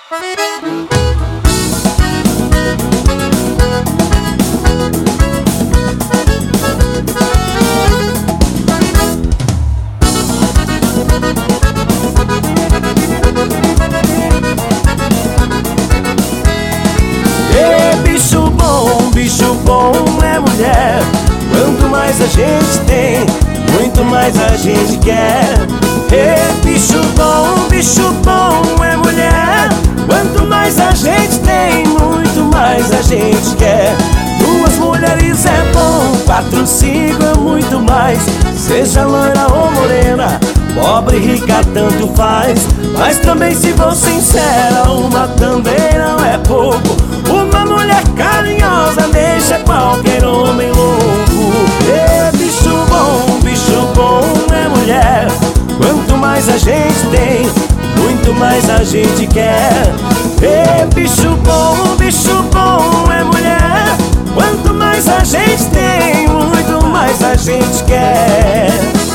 Bicho bom é mulher. Quanto mais a gente tem, muito mais a gente quer. Bicho bom é mulher. Quanto mais a gente tem, muito mais a gente quer. Duas mulheres é bom, 4, 5 é muito mais. Seja loira ou morena, pobre, rica, tanto faz. Mas também, se for sincera, uma também não é pouco. Uma mulher carinhosa deixa qualquer homem louco. Bicho bom é mulher. Quanto mais a gente tem, muito mais a gente quer. Bicho bom é mulher. Quanto mais a gente tem, muito mais a gente quer.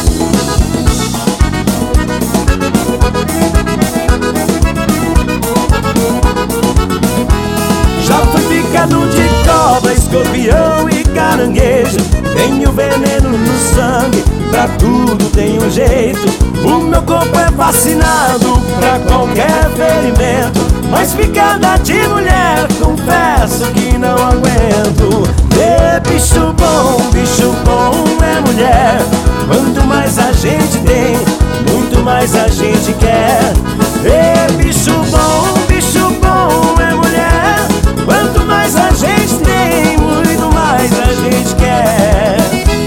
Já fui picado de cobra, escorpião e caranguejo. Tenho veneno no sangue, pra tudo tem um jeito. O meu corpo é vacinado pra qualquer ferimento. Mas picada de mulher, confesso que não aguento. Bicho bom é mulher. Quanto mais a gente tem, muito mais a gente quer. Bicho bom é mulher. Quanto mais a gente tem, muito mais a gente quer.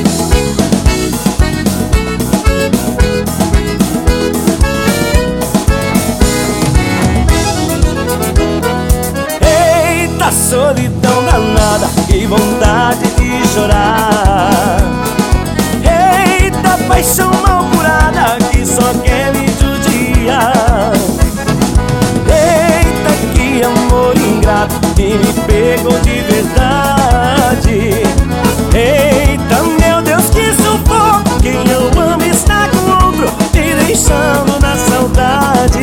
Eita, solidão danada, que vontade de chorar. Eita, paixão mal curada, que só quer me judiar. Eita, que amor ingrato, que me pegou de verdade. Eita, meu Deus, que sufoco. Quem eu amo está com outro, me deixando na saudade.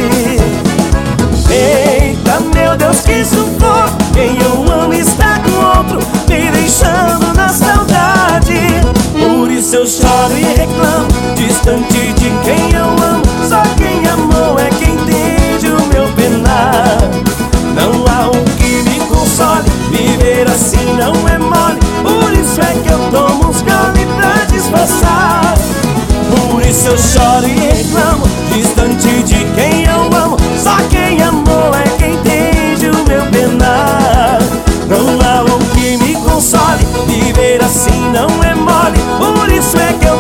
Eita, meu Deus, que sufoco. Quem eu amo está com outro, me deixando na saudade. Por isso eu choro e reclamo, distante de quem eu amo. Só quem amou é quem entende o meu penar. Não há um que me console, viver assim não é mole. Por isso é que eu tomo uns gole pra disfarçar. Por isso eu choro e reclamo, distante de quem eu amo. Só quem amou é quem entende o meu penar. Não há um que me console, viver assim não é mole. Por isso é que eu